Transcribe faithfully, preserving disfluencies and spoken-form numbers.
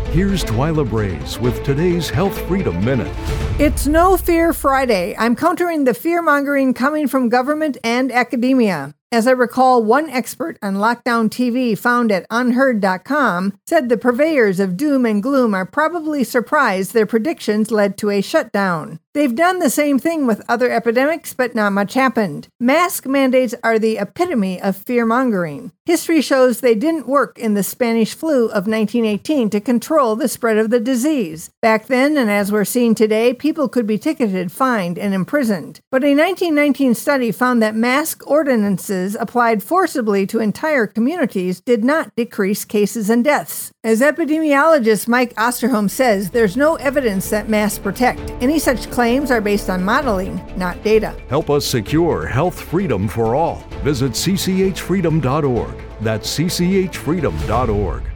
Here's Twyla Braze with today's Health Freedom Minute. It's No Fear Friday. I'm countering the fear-mongering coming from government and academia. As I recall, one expert on lockdown T V found at unheard dot com said the purveyors of doom and gloom are probably surprised their predictions led to a shutdown. They've done the same thing with other epidemics, but not much happened. Mask mandates are the epitome of fear-mongering. History shows they didn't work in the Spanish flu of nineteen eighteen to control the spread of the disease. Back then, and as we're seeing today, people could be ticketed, fined, and imprisoned. But a nineteen nineteen study found that mask ordinances applied forcibly to entire communities did not decrease cases and deaths. As epidemiologist Mike Osterholm says, there's no evidence that masks protect. Any such claims are based on modeling, not data. Help us secure health freedom for all. Visit c c h freedom dot org. That's c c h freedom dot org.